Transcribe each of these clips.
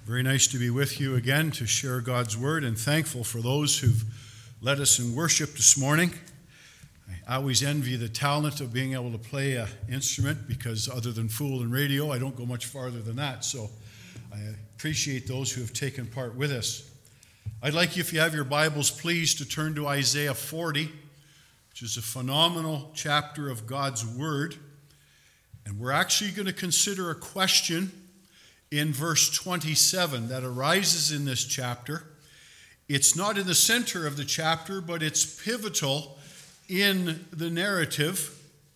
Very nice to be with you again to share God's Word, and thankful for those who've led us in worship this morning. I always envy the talent of being able to play an instrument, because other than fool and radio, I don't go much farther than that. So I appreciate those who have taken part with us. I'd like you, if you have your Bibles, please, to turn to Isaiah 40, which is a phenomenal chapter of God's Word. And we're actually going to consider a question in verse 27 that arises in this chapter. It's not in the center of the chapter, but it's pivotal in the narrative.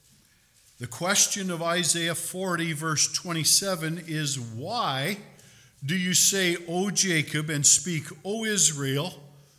The question of Isaiah 40, verse 27 is, why do you say, O Jacob, and speak, O Israel,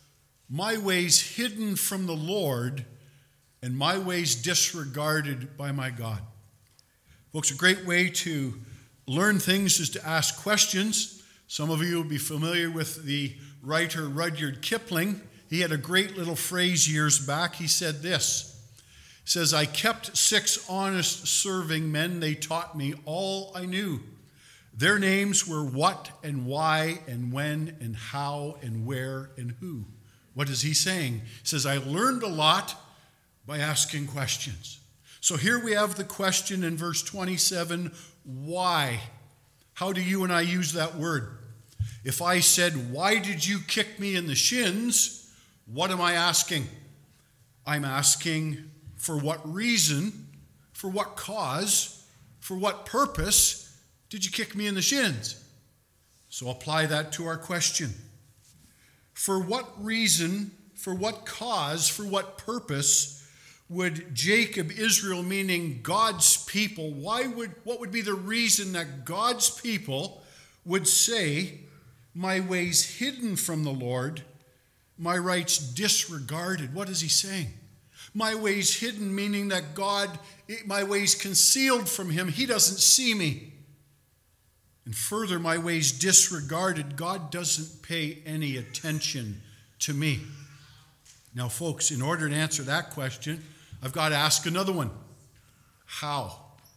my ways hidden from the Lord, and my ways disregarded by my God? Folks, a great way to learn things is to ask questions. Some of you will be familiar with the writer Rudyard Kipling. He had a great little phrase years back. He said this. He says, I kept 6 honest serving men. They taught me all I knew. Their names were what and why and when and how and where and who. What is he saying? He says, I learned a lot by asking questions. So here we have the question in verse 27, why? How do you and I use that word? If I said, why did you kick me in the shins? What am I asking? I'm asking, for what reason, for what cause, for what purpose did you kick me in the shins? So apply that to our question. For what reason, for what cause, for what purpose would Jacob, Israel, meaning God's people, what would be the reason that God's people would say, my ways hidden from the Lord, my rights disregarded? What is he saying? My ways hidden, meaning that God, my ways concealed from him, he doesn't see me. And further, my ways disregarded, God doesn't pay any attention to me. Now, folks, in order to answer that question, I've got to ask another one. How?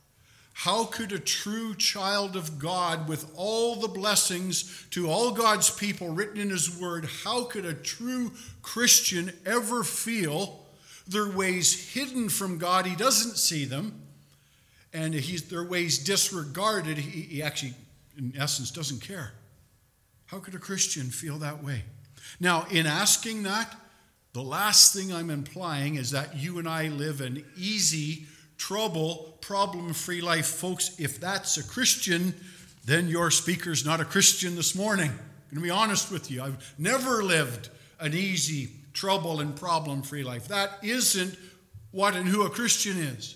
How could a true child of God, with all the blessings to all God's people written in his word, how could a true Christian ever feel their ways hidden from God? He doesn't see them. And their ways disregarded. He actually, in essence, doesn't care. How could a Christian feel that way? Now, in asking that, the last thing I'm implying is that you and I live an easy, problem-free life. Folks, if that's a Christian, then your speaker's not a Christian this morning. I'm going to be honest with you. I've never lived an easy, trouble and problem-free life. That isn't what and who a Christian is.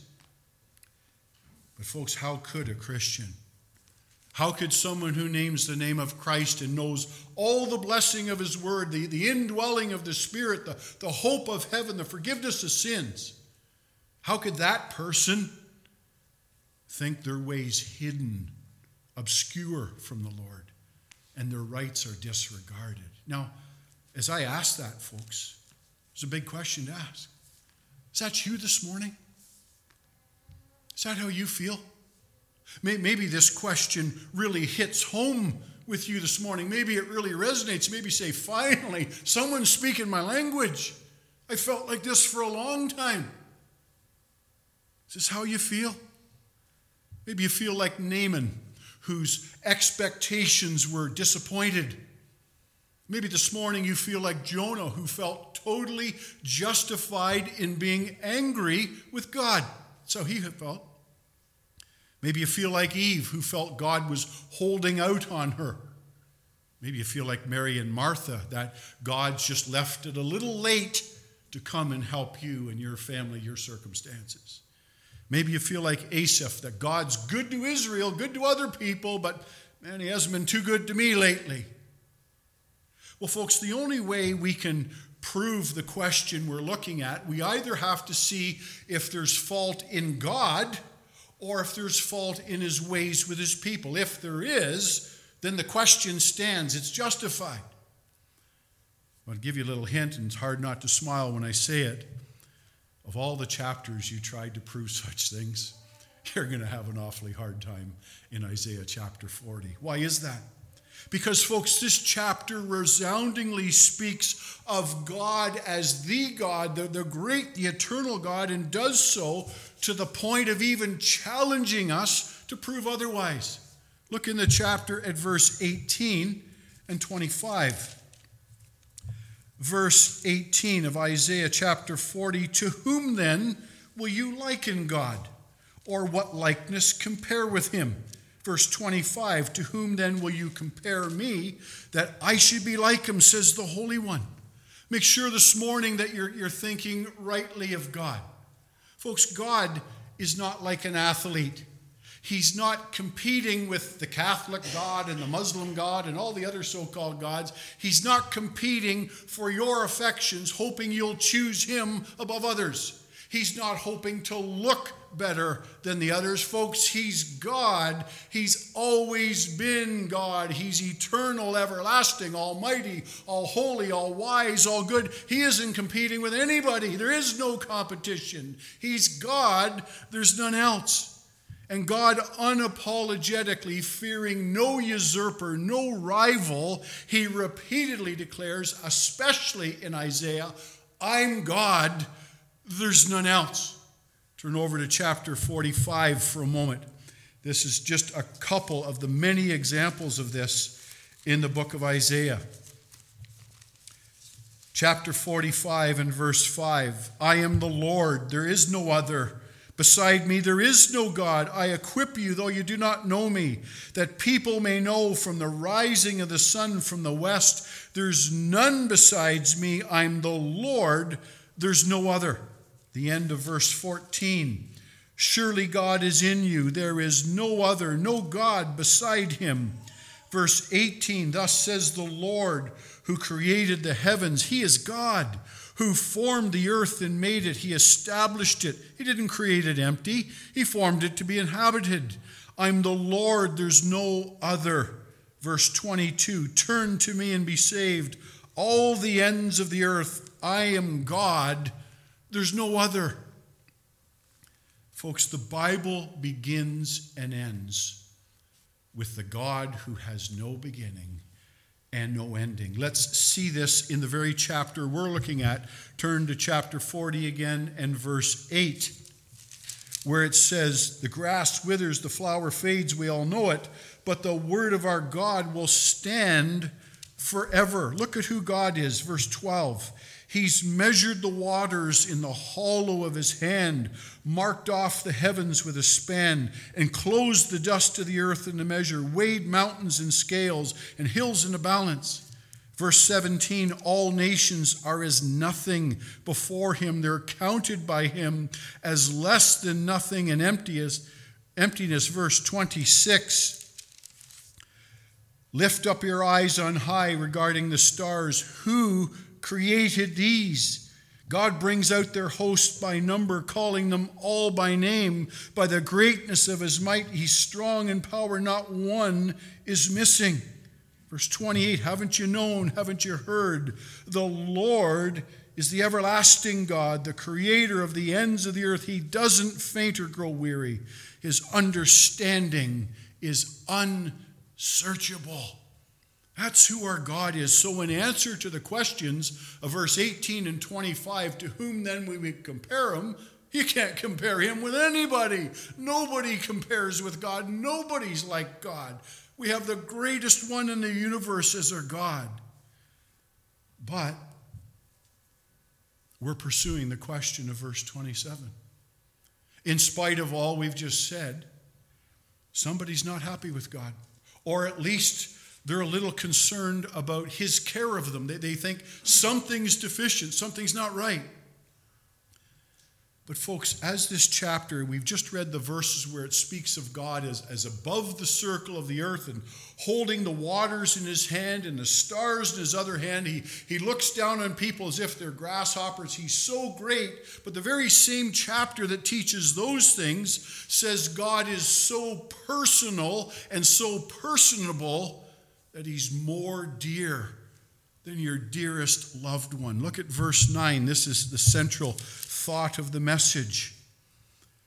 But folks, how could a Christian? How could someone who names the name of Christ and knows all the blessing of his word, the indwelling of the Spirit, the hope of heaven, the forgiveness of sins, how could that person think their ways hidden, obscure from the Lord, and their rights are disregarded? Now, as I ask that, folks, it's a big question to ask. Is that you this morning? Is that how you feel? Maybe this question really hits home with you this morning. Maybe it really resonates. Maybe say, finally, someone's speaking my language. I felt like this for a long time. Is this how you feel? Maybe you feel like Naaman, whose expectations were disappointed. Maybe this morning you feel like Jonah, who felt totally justified in being angry with God. That's how he felt. Maybe you feel like Eve, who felt God was holding out on her. Maybe you feel like Mary and Martha, that God's just left it a little late to come and help you and your family, your circumstances. Maybe you feel like Asaph, that God's good to Israel, good to other people, but man, he hasn't been too good to me lately. Well, folks, the only way we can prove the question we're looking at, we either have to see if there's fault in God or if there's fault in his ways with his people. If there is, then the question stands. It's justified. I'll give you a little hint, and it's hard not to smile when I say it. Of all the chapters you tried to prove such things, you're going to have an awfully hard time in Isaiah chapter 40. Why is that? Because, folks, this chapter resoundingly speaks of God as the God, the great, the eternal God, and does so to the point of even challenging us to prove otherwise. Look in the chapter at verse 18 and 25. Verse 18 of Isaiah chapter 40, to whom then will you liken God? Or what likeness compare with him? Verse 25, to whom then will you compare me, that I should be like him, says the Holy One. Make sure this morning that you're thinking rightly of God. Folks, God is not like an athlete. He's not competing with the Catholic God and the Muslim God and all the other so-called gods. He's not competing for your affections, hoping you'll choose him above others. He's not hoping to look better than the others. Folks, he's God. He's always been God. He's eternal, everlasting, almighty, all holy, all wise, all good. He isn't competing with anybody. There is no competition. He's God. There's none else. And God, unapologetically fearing no usurper, no rival, he repeatedly declares, especially in Isaiah, I'm God, there's none else. Turn over to chapter 45 for a moment. This is just a couple of the many examples of this in the book of Isaiah. Chapter 45 and verse 5, I am the Lord, there is no other. Beside me there is no God. I equip you, though you do not know me, that people may know from the rising of the sun from the west, there's none besides me. I'm the Lord, there's no other. The end of verse 14. Surely God is in you. There is no other, no God beside him. Verse 18. Thus says the Lord who created the heavens. He is God who formed the earth and made it. He established it. He didn't create it empty. He formed it to be inhabited. I'm the Lord. There's no other. Verse 22. Turn to me and be saved, all the ends of the earth. I am God. There's no other. Folks, the Bible begins and ends with the God who has no beginning and no ending. Let's see this in the very chapter we're looking at. Turn to chapter 40 again and verse 8, where it says, the grass withers, the flower fades, we all know it, but the word of our God will stand forever. Look at who God is. Verse 12. He's measured the waters in the hollow of his hand, marked off the heavens with a span, and closed the dust of the earth in a measure, weighed mountains in scales and hills in a balance. Verse 17, all nations are as nothing before him. They're counted by him as less than nothing and emptiness. Verse 26, lift up your eyes on high regarding the stars. Who created these? God brings out their host by number, calling them all by name. By the greatness of his might, he's strong in power. Not one is missing. Verse 28, haven't you known, haven't you heard? The Lord is the everlasting God, the creator of the ends of the earth. He doesn't faint or grow weary. His understanding is unsearchable. That's who our God is. So in answer to the questions of verse 18 and 25, to whom then we compare him, you can't compare him with anybody. Nobody compares with God. Nobody's like God. We have the greatest one in the universe as our God. But we're pursuing the question of verse 27. In spite of all we've just said, somebody's not happy with God. Or at least they're a little concerned about his care of them. They think something's deficient, something's not right. But folks, as this chapter, we've just read the verses where it speaks of God as above the circle of the earth and holding the waters in his hand and the stars in his other hand. He looks down on people as if they're grasshoppers. He's so great. But the very same chapter that teaches those things says God is so personal and so personable that he's more dear than your dearest loved one. Look at verse 9. This is the central thought of the message.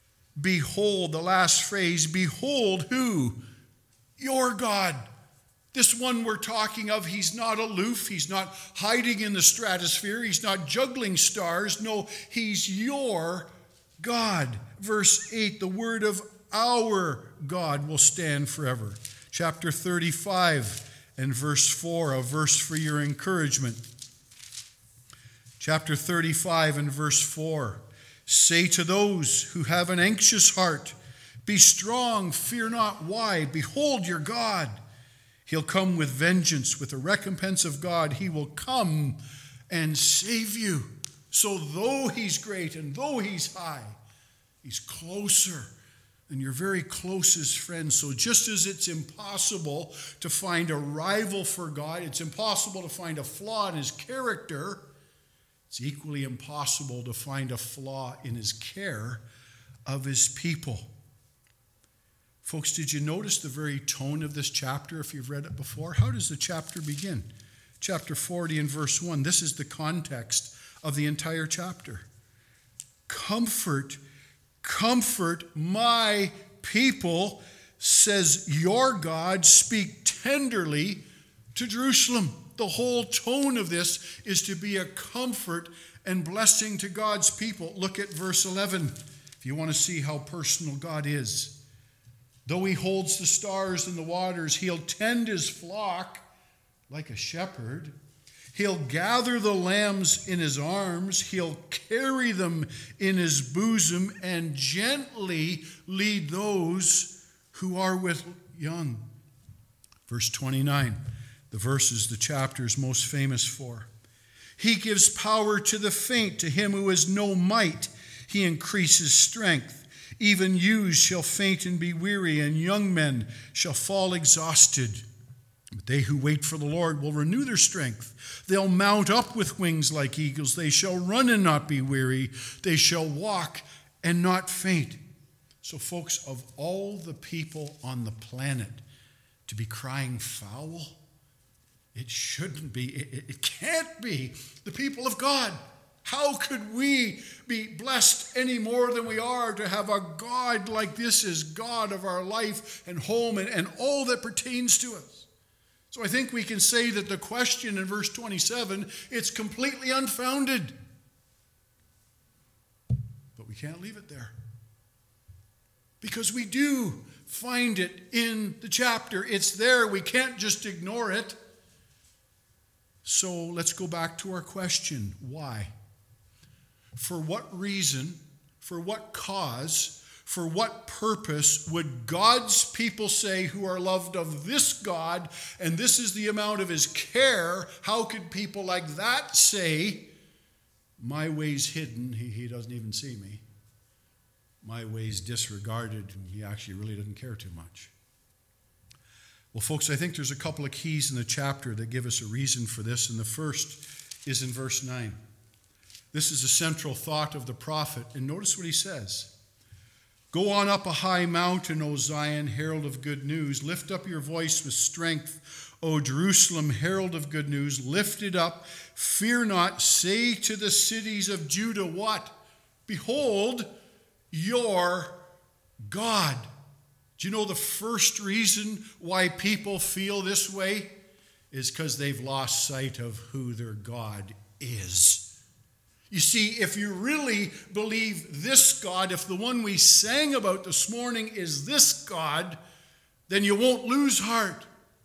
Behold, the last phrase, behold who? Your God. This one we're talking of, he's not aloof. He's not hiding in the stratosphere. He's not juggling stars. No, he's your God. Verse 8, the word of our God will stand forever. Chapter 35 and verse 4, a verse for your encouragement. Chapter 35 and verse 4, say to those who have an anxious heart, be strong, fear not. Why? Behold your God. He'll come with vengeance, with the recompense of God. He will come and save you. So though he's great and though he's high, he's closer than your very closest friend. So just as it's impossible to find a rival for God, it's impossible to find a flaw in his character, it's equally impossible to find a flaw in his care of his people. Folks, did you notice the very tone of this chapter if you've read it before? How does the chapter begin? Chapter 40 and verse 1. This is the context of the entire chapter. Comfort my people, says your God. Speak tenderly to Jerusalem. The whole tone of this is to be a comfort and blessing to God's people. Look at verse 11 if you want to see how personal God is. Though he holds the stars in the waters, he'll tend his flock like a shepherd. He'll gather the lambs in his arms. He'll carry them in his bosom and gently lead those who are with young. Verse 29, the verse the chapter is most famous for. He gives power to the faint, to him who has no might. He increases strength. Even youths shall faint and be weary, and young men shall fall exhausted. But they who wait for the Lord will renew their strength. They'll mount up with wings like eagles. They shall run and not be weary. They shall walk and not faint. So, folks, of all the people on the planet to be crying foul, it shouldn't be, it can't be the people of God. How could we be blessed any more than we are to have a God like this as God of our life and home and all that pertains to us? So I think we can say that the question in verse 27, it's completely unfounded. But we can't leave it there. Because we do find it in the chapter. It's there. We can't just ignore it. So let's go back to our question. Why? For what reason, for what cause, for what purpose would God's people say who are loved of this God, and this is the amount of his care, how could people like that say, my way's hidden, he doesn't even see me. My way's disregarded, and he actually really doesn't care too much. Well, folks, I think there's a couple of keys in the chapter that give us a reason for this, and the first is in verse 9. This is a central thought of the prophet, and notice what he says. Go on up a high mountain, O Zion, herald of good news. Lift up your voice with strength, O Jerusalem, herald of good news. Lift it up, fear not. Say to the cities of Judah, what? Behold, your God. Do you know the first reason why people feel this way is because they've lost sight of who their God is. You see, if you really believe this God, if the one we sang about this morning is this God, then you won't lose heart.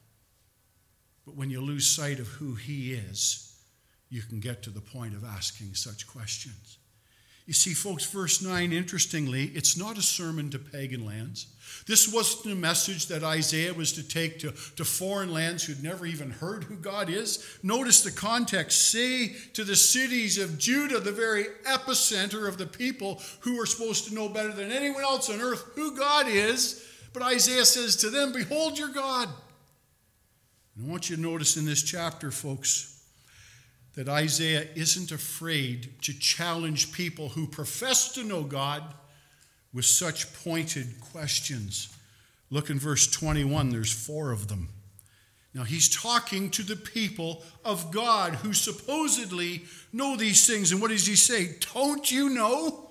But when you lose sight of who he is, you can get to the point of asking such questions. You see, folks, verse 9, interestingly, it's not a sermon to pagan lands. This wasn't a message that Isaiah was to take to foreign lands who'd never even heard who God is. Notice the context. Say to the cities of Judah, the very epicenter of the people who are supposed to know better than anyone else on earth who God is. But Isaiah says to them, behold your God. And I want you to notice in this chapter, folks, that Isaiah isn't afraid to challenge people who profess to know God with such pointed questions. Look in verse 21, there's 4 of them. Now he's talking to the people of God who supposedly know these things. And what does he say? Don't you know?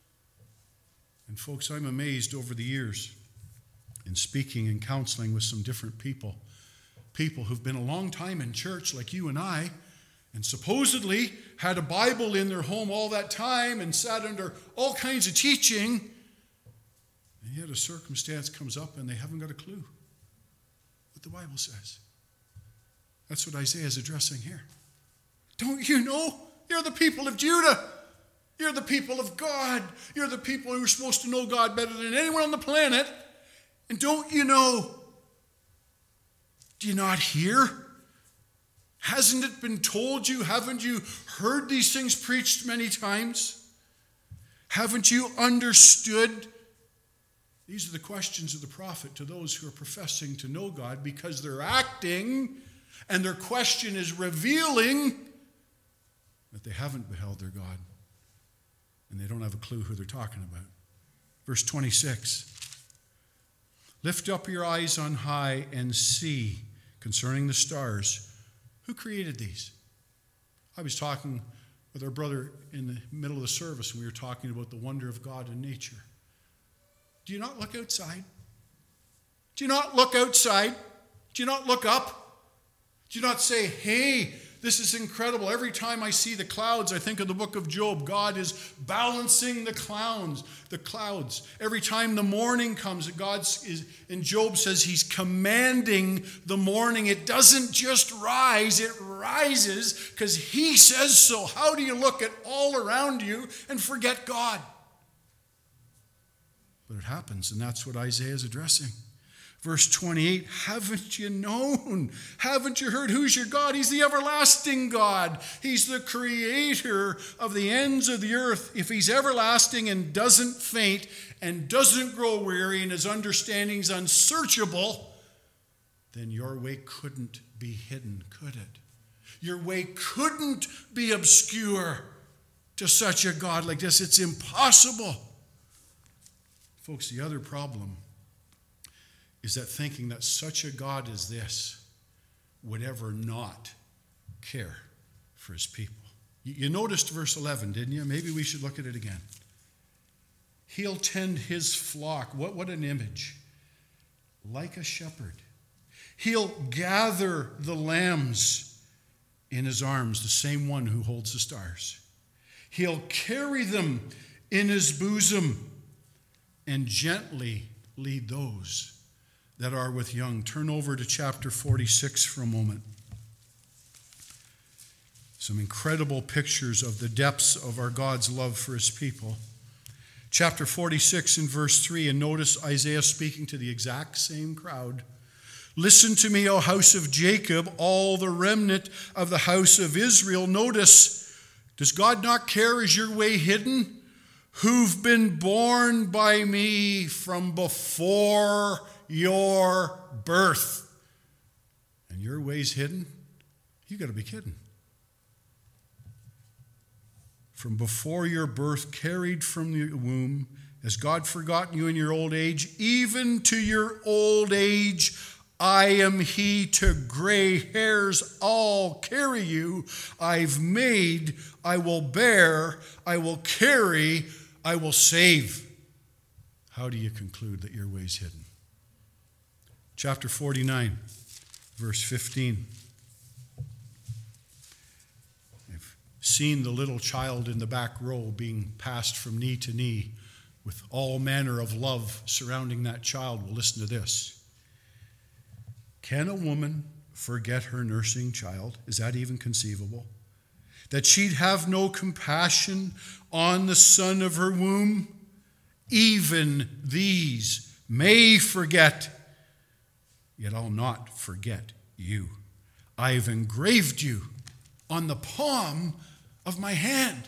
And folks, I'm amazed over the years in speaking and counseling with some different people people who've been a long time in church like you and I, and supposedly had a Bible in their home all that time and sat under all kinds of teaching, and yet a circumstance comes up and they haven't got a clue what the Bible says. That's what Isaiah is addressing here. Don't you know? You're the people of Judah. You're the people of God. You're the people who are supposed to know God better than anyone on the planet. And don't you know? Do you not hear? Hasn't it been told you? Haven't you heard these things preached many times? Haven't you understood? These are the questions of the prophet to those who are professing to know God, because they're acting and their question is revealing that they haven't beheld their God and they don't have a clue who they're talking about. Verse 26. Lift up your eyes on high and see concerning the stars. Who created these? I was talking with our brother in the middle of the service, and we were talking about the wonder of God in nature. Do you not look outside? Do you not look outside? Do you not look up? Do you not say, hey, this is incredible. Every time I see the clouds, I think of the book of Job. God is balancing the clouds. Every time the morning comes, and Job says he's commanding the morning. It doesn't just rise, it rises because he says so. How do you look at all around you and forget God? But it happens, and that's what Isaiah is addressing. Verse 28, haven't you known? Haven't you heard? Who's your God? He's the everlasting God. He's the creator of the ends of the earth. If he's everlasting and doesn't faint and doesn't grow weary and his understanding's unsearchable, then your way couldn't be hidden, could it? Your way couldn't be obscure to such a God like this. It's impossible. Folks, the other problem is that thinking that such a God as this would ever not care for his people. You noticed verse 11, didn't you? Maybe we should look at it again. He'll tend his flock. What an image. Like a shepherd. He'll gather the lambs in his arms, the same one who holds the stars. He'll carry them in his bosom and gently lead those that are with young. Turn over to chapter 46 for a moment. Some incredible pictures of the depths of our God's love for his people. Chapter 46 and verse 3, and notice Isaiah speaking to the exact same crowd. Listen to me, O house of Jacob, all the remnant of the house of Israel. Notice, does God not care? Is your way hidden? Who've been born by me from before your birth. And your way's hidden? You got to be kidding. From before your birth, carried from the womb, has God forgotten you in your old age? Even to your old age, I am he. To gray hairs I'll carry you. I've made, I will bear, I will carry, I will save. How do you conclude that your way's hidden? Chapter 49, verse 15. I've seen the little child in the back row being passed from knee to knee with all manner of love surrounding that child. Well, listen to this. Can a woman forget her nursing child? Is that even conceivable? That she'd have no compassion on the son of her womb? Even these may forget, yet I'll not forget you. I've engraved you on the palm of my hand.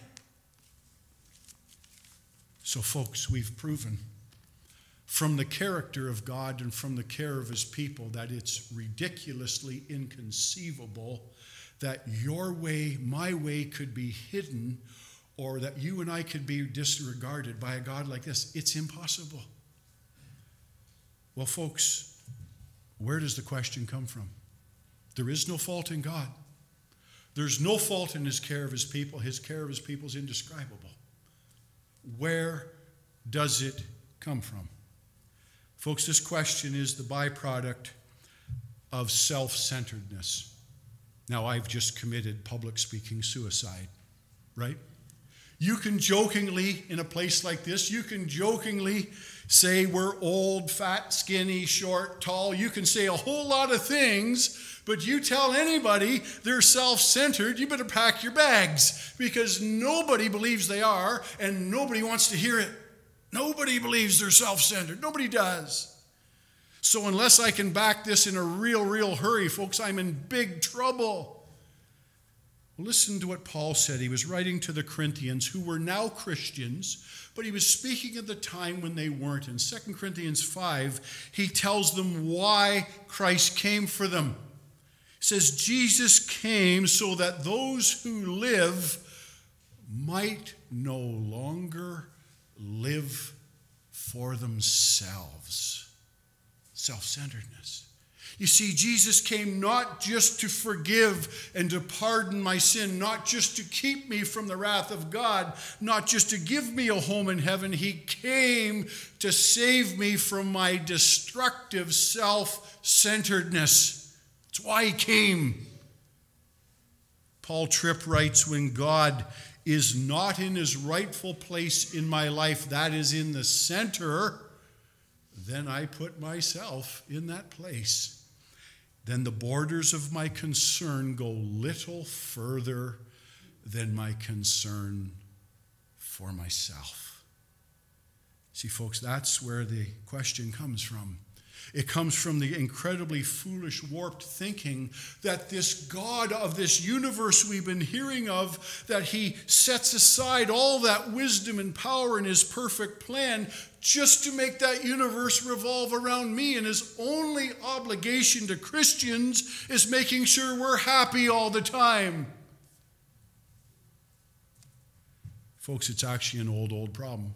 So, folks, we've proven from the character of God and from the care of his people that it's ridiculously inconceivable that your way, my way, could be hidden, or that you and I could be disregarded by a God like this. It's impossible. Well, folks, where does the question come from? There is no fault in God. There's no fault in his care of his people. His care of his people is indescribable. Where does it come from? Folks, this question is the byproduct of self-centeredness. Now, I've just committed public speaking suicide, right? You can jokingly, in a place like this, you can jokingly say we're old, fat, skinny, short, tall. You can say a whole lot of things, but you tell anybody they're self-centered, you better pack your bags, because nobody believes they are, and nobody wants to hear it. Nobody believes they're self-centered. Nobody does. So unless I can back this in a real hurry, folks, I'm in big trouble. Listen to what Paul said. He was writing to the Corinthians, who were now Christians, but he was speaking at the time when they weren't. In 2 Corinthians 5, he tells them why Christ came for them. He says, Jesus came so that those who live might no longer live for themselves. Self-centeredness. You see, Jesus came not just to forgive and to pardon my sin, not just to keep me from the wrath of God, not just to give me a home in heaven. He came to save me from my destructive self-centeredness. That's why he came. Paul Tripp writes, when God is not in his rightful place in my life, that is in the center, then I put myself in that place. Then the borders of my concern go little further than my concern for myself. See, folks, that's where the question comes from. It comes from the incredibly foolish, warped thinking that this God of this universe we've been hearing of, that he sets aside all that wisdom and power in his perfect plan just to make that universe revolve around me. And his only obligation to Christians is making sure we're happy all the time. Folks, it's actually an old problem.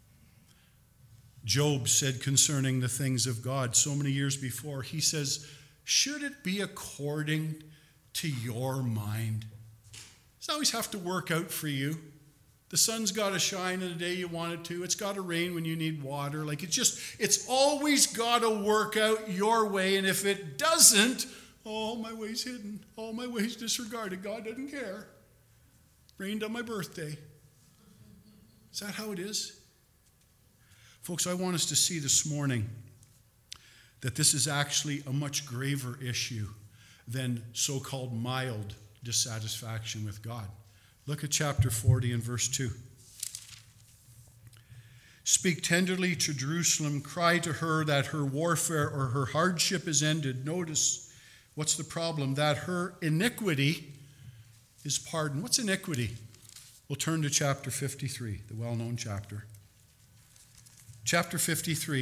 Job said concerning the things of God so many years before, he says, should it be according to your mind? Does it always have to work out for you? The sun's got to shine in the day you want it to. It's got to rain when you need water. It's always got to work out your way. And if it doesn't, all my ways hidden, all my ways disregarded. God doesn't care. Rained on my birthday. Is that how it is? Folks, I want us to see this morning that this is actually a much graver issue than so-called mild dissatisfaction with God. Look at chapter 40 and verse 2. Speak tenderly to Jerusalem, cry to her that her warfare or her hardship is ended. Notice, what's the problem? That her iniquity is pardoned. What's iniquity? We'll turn to chapter 53, the well-known chapter. Chapter 53.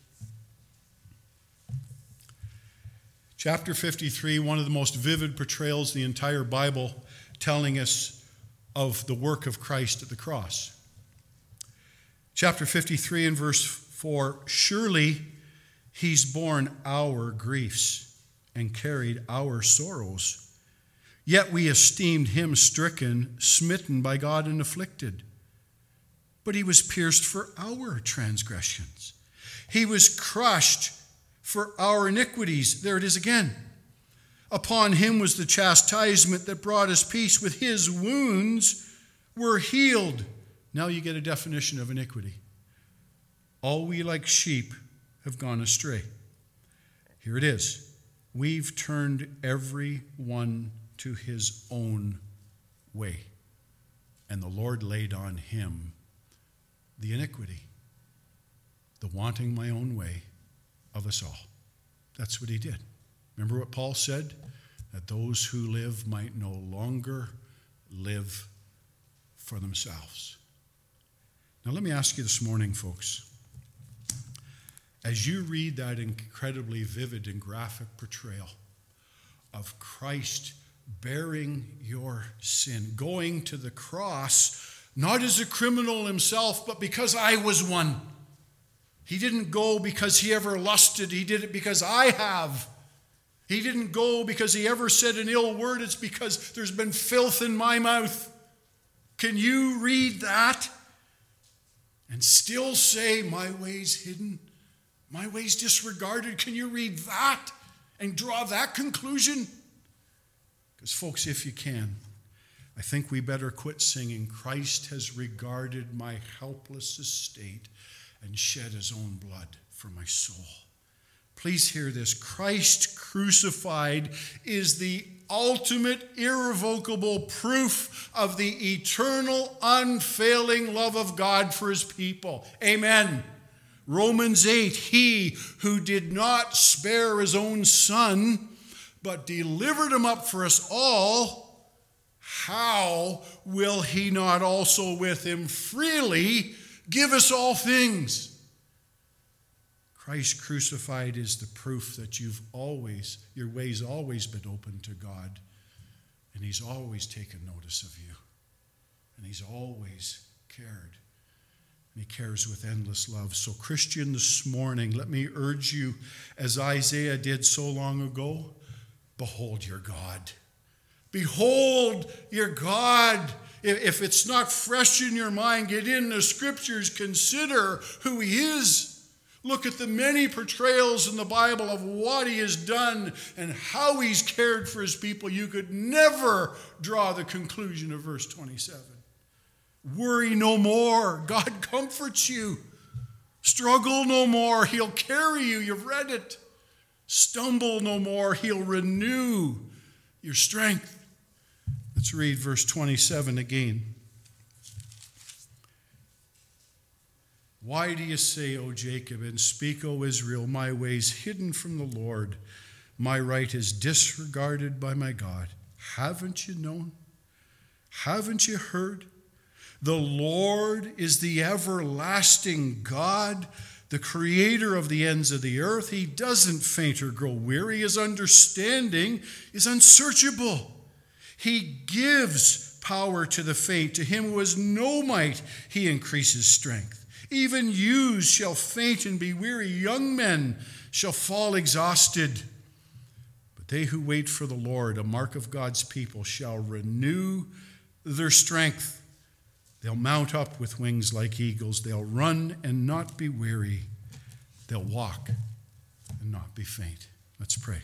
Chapter 53, one of the most vivid portrayals in the entire Bible, telling us of the work of Christ at the cross. Chapter 53 and verse 4, surely he's borne our griefs and carried our sorrows. Yet we esteemed him stricken, smitten by God, and afflicted. But he was pierced for our transgressions. He was crushed for our iniquities. There it is again. Upon him was the chastisement that brought us peace. With his wounds we're healed. Now you get a definition of iniquity. All we like sheep have gone astray. Here it is. We've turned every one to his own way. And the Lord laid on him the iniquity, the wanting my own way of us all. That's what he did. Remember what Paul said? That those who live might no longer live for themselves. Now let me ask you this morning, folks. As you read that incredibly vivid and graphic portrayal of Christ bearing your sin, going to the cross, not as a criminal himself, but because I was one. He didn't go because he ever lusted. He did it because I have. He didn't go because he ever said an ill word. It's because there's been filth in my mouth. Can you read that and still say, my ways hidden, my ways disregarded? Can you read that and draw that conclusion? Because, folks, if you can, I think we better quit singing, Christ has regarded my helpless estate and shed his own blood for my soul. Please hear this. Christ crucified is the ultimate, irrevocable proof of the eternal, unfailing love of God for his people. Amen. Romans 8, he who did not spare his own son, but delivered him up for us all, how will he not also with him freely give us all things? Christ crucified is the proof that your way's always been open to God, and he's always taken notice of you, and he's always cared, and he cares with endless love. So, Christian, this morning, let me urge you, as Isaiah did so long ago, behold your God. Behold your God. If it's not fresh in your mind, get in the scriptures, consider who he is. Look at the many portrayals in the Bible of what he has done and how he's cared for his people. You could never draw the conclusion of verse 27. Worry no more. God comforts you. Struggle no more. He'll carry you. You've read it. Stumble no more. He'll renew your strength. Let's read verse 27 again. Why do you say, O Jacob, and speak, O Israel, my ways hidden from the Lord? My right is disregarded by my God. Haven't you known? Haven't you heard? The Lord is the everlasting God, the creator of the ends of the earth. He doesn't faint or grow weary. His understanding is unsearchable. He gives power to the faint. To him who has no might, he increases strength. Even youths shall faint and be weary. Young men shall fall exhausted. But they who wait for the Lord, a mark of God's people, shall renew their strength. They'll mount up with wings like eagles. They'll run and not be weary. They'll walk and not be faint. Let's pray.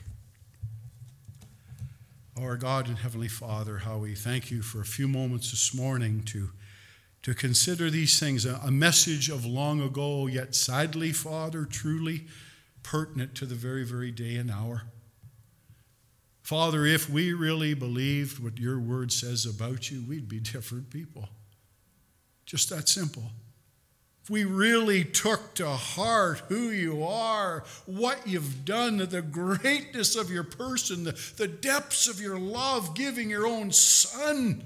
Our God and Heavenly Father, how we thank you for a few moments this morning to consider these things, a message of long ago, yet sadly, Father, truly pertinent to the very, very day and hour. Father, if we really believed what your word says about you, we'd be different people. Just that simple. If we really took to heart who you are, what you've done, the greatness of your person, the depths of your love, giving your own Son,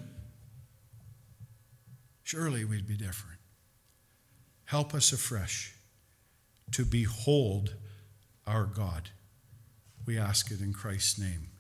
surely we'd be different. Help us afresh to behold our God. We ask it in Christ's name.